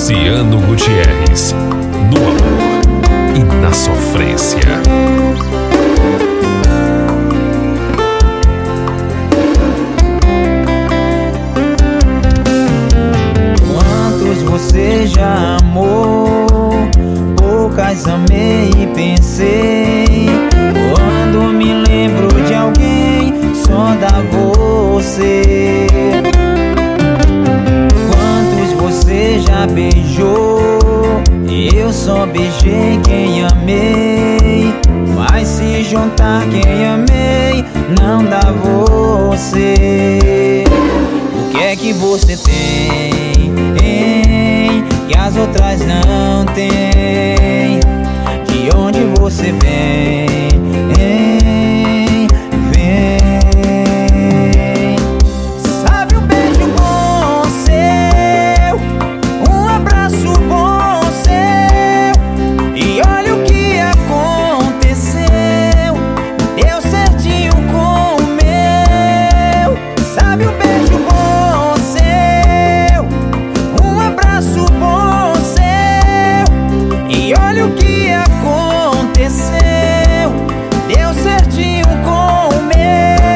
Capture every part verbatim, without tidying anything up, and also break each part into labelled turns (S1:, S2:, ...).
S1: Luciano Gutierrez, no amor e na sofrência.
S2: Quantos você já amou? Poucas amei e pensei. Quando me lembro de alguém, só dá você. Quantos você já beijou? Eu só beijei quem amei. Mas se juntar quem amei, não dá você. O que é que você tem, hein, que as outras não têm? De onde você vem, hein, vem. Sabe, um beijo bom seu, um abraço bom seu, e olha o que aconteceu, deu certinho com o meu. Sabe, um beijo bom seu, um abraço bom seu, e olha o que aconteceu, deu certinho com o meu.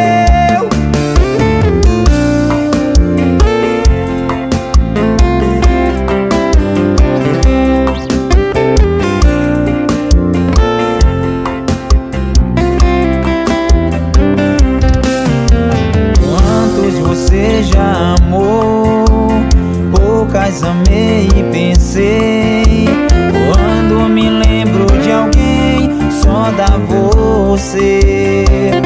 S2: Quantos você já amou? Poucas amei e pensei. Quando me lembro de alguém, só dá você.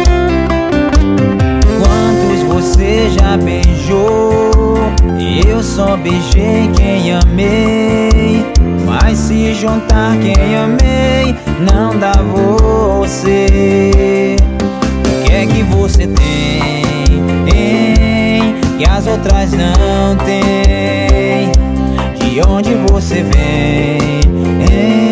S2: Quantos você já beijou? Eu só beijei quem amei. Mas se juntar quem amei, não dá você. O que é que você tem, hein, que as outras não têm? De onde você vem, hein?